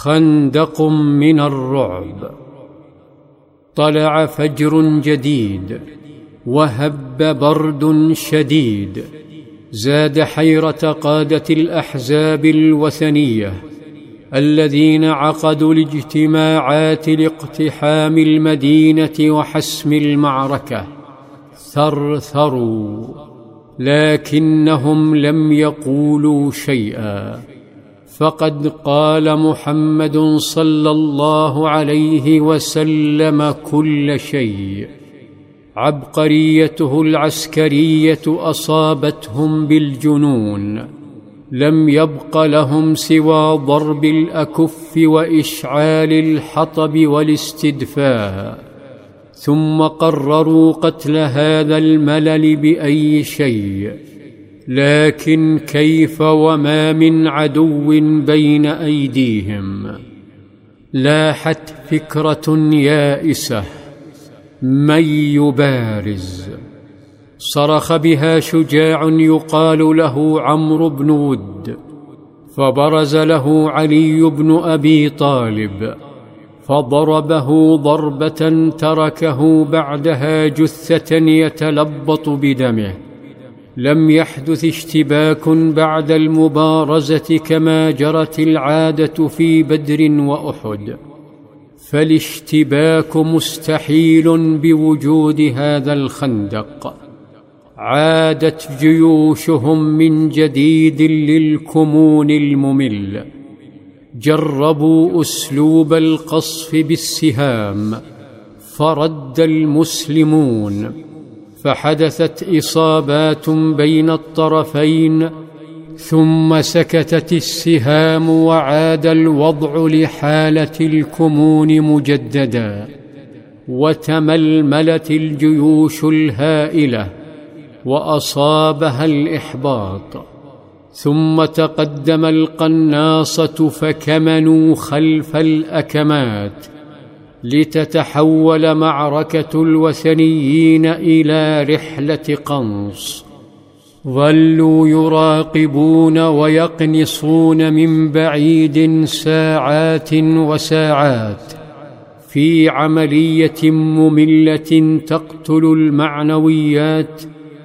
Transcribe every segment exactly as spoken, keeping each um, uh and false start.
خندق من الرعب. طلع فجر جديد وهب برد شديد زاد حيرة قادة الأحزاب الوثنية الذين عقدوا الاجتماعات لاقتحام المدينة وحسم المعركة. ثرثروا لكنهم لم يقولوا شيئا، فقد قال محمد صلى الله عليه وسلم كل شيء. عبقريته العسكرية أصابتهم بالجنون، لم يبق لهم سوى ضرب الأكف وإشعال الحطب والاستدفاء، ثم قرروا قتل هذا الملل بأي شيء. لكن كيف وما من عدو بين أيديهم؟ لاحت فكرة يائسة: من يبارز؟ صرخ بها شجاع يقال له عمرو بن ود، فبرز له علي بن أبي طالب فضربه ضربة تركه بعدها جثة يتلبط بدمه. لم يحدث اشتباك بعد المبارزة كما جرت العادة في بدر وأحد، فالاشتباك مستحيل بوجود هذا الخندق. عادت جيوشهم من جديد للكمون الممل. جربوا أسلوب القصف بالسهام فرد المسلمون، فحدثت إصابات بين الطرفين، ثم سكتت السهام وعاد الوضع لحالة الكمون مجددا. وتململت الجيوش الهائلة وأصابها الإحباط، ثم تقدم القناصة فكمنوا خلف الأكمات لتتحول معركة الوثنيين إلى رحلة قنص. ظلوا يراقبون ويقنصون من بعيد ساعات وساعات في عملية مملة تقتل المعنويات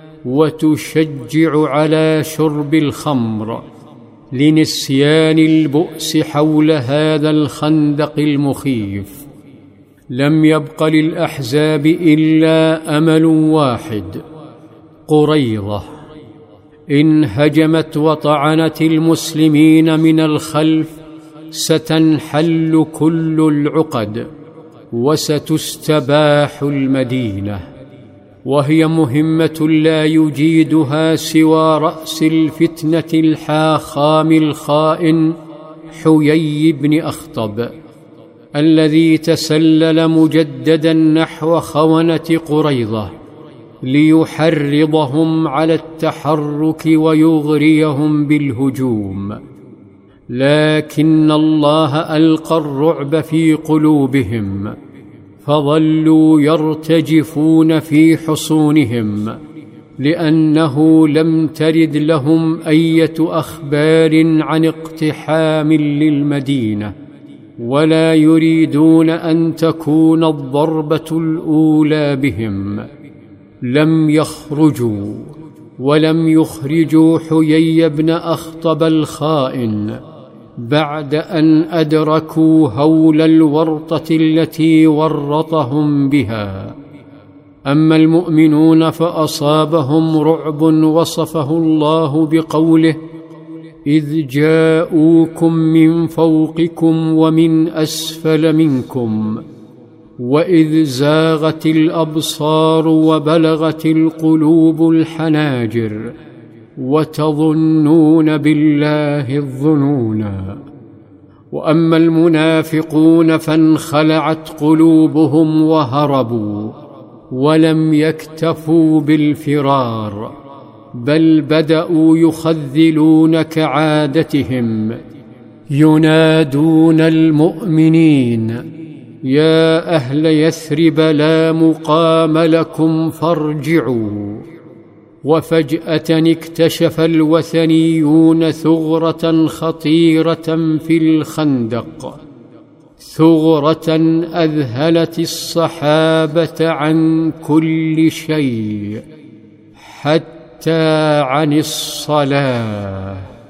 وتشجع على شرب الخمر، لنسيان البؤس حول هذا الخندق المخيف. لم يبق للأحزاب إلا أمل واحد: قريظة. إن هجمت وطعنت المسلمين من الخلف ستنحل كل العقد وستستباح المدينة، وهي مهمة لا يجيدها سوى رأس الفتنة الحاخام الخائن حيي بن أخطب، الذي تسلل مجددا نحو خونة قريظة ليحرضهم على التحرك ويغريهم بالهجوم. لكن الله ألقى الرعب في قلوبهم، فظلوا يرتجفون في حصونهم، لأنه لم ترد لهم أية أخبار عن اقتحام للمدينة، ولا يريدون أن تكون الضربة الأولى بهم. لم يخرجوا ولم يخرجوا حيي بن أخطب الخائن بعد أن أدركوا هول الورطة التي ورطهم بها. أما المؤمنون فأصابهم رعب وصفه الله بقوله: إذ جاءوكم من فوقكم ومن أسفل منكم وإذ زاغت الأبصار وبلغت القلوب الحناجر وتظنون بالله الظنونا. وأما المنافقون فانخلعت قلوبهم وهربوا، ولم يكتفوا بالفرار، بل بدأوا يخذلون كعادتهم، ينادون المؤمنين: يا أهل يثرب لا مقام لكم فارجعوا. وفجأة اكتشف الوثنيون ثغرة خطيرة في الخندق ثغرة أذهلت الصحابة عن كل شيء حتى عن الصلاة.